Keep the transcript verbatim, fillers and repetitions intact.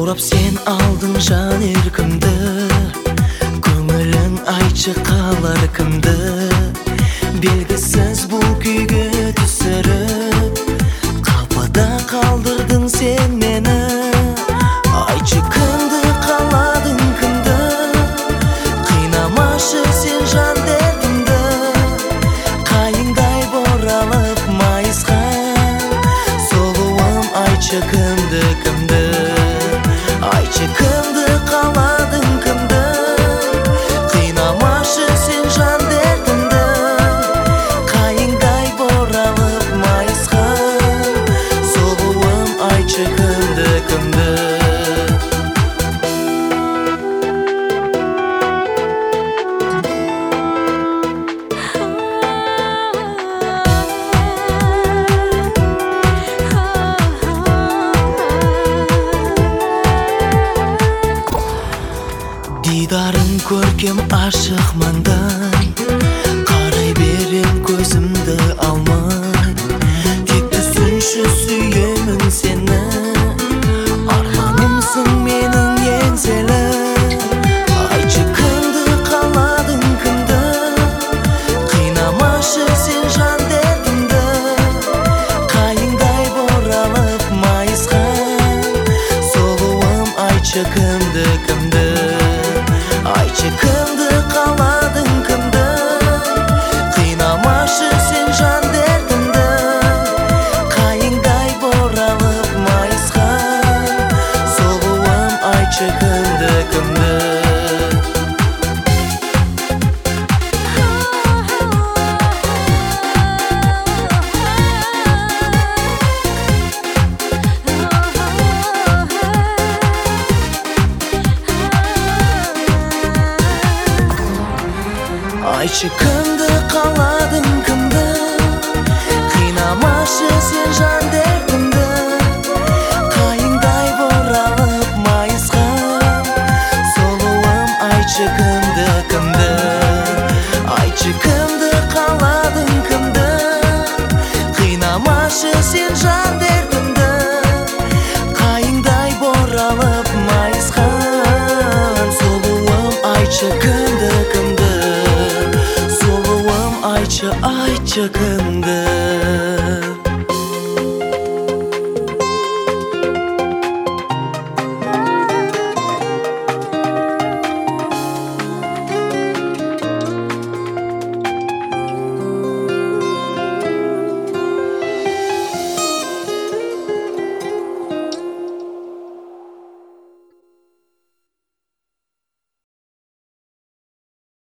Сурап сен алдың жан еркімді, көңілің айтшы қалар кімді. Белгісіз бұл күйге түсіріп, қапыда қалдырдың сен мені. Айтшы кімді қаладың кімді, қинамашы сен жан дертімді. Қайыңдай боралып майысқа, сұлуым айтшы кімді кімді. Айтшы кімді қаладың кімді, қинамашы сен жан дертімді. Қайыңдай боралып майысқа, сұлуым айтшы кімді кімді. Дидарың көркем ашық маңдай, қарай берем көзімді алмай. Тек түсінші сүйемін сені, арманымсың менің еңселі. Айтшы кімді қаладың кімді, қинамашы сен жан дертімді. Қайыңдай боралып майысқа, сұлуым айтшы кімді кімді. Айтшы кімді қаладың кімді, қинамашы сен жан дертімді. Қайыңдай боралып майысқа, сұлуым айтшы кімді кімді. Айтшы кімді қаладың кімді, қинамашы сен жан дертімді. Қайыңдай боралып майысқа, сұлуым айтшы кімді кімді. Айтшы кімді қаладың кімді, қинамашы сен жан дертімді. Қайыңдай боралып майысқа, сұлуым айтшы кімді кімді. Айтшы, айтшы кімді.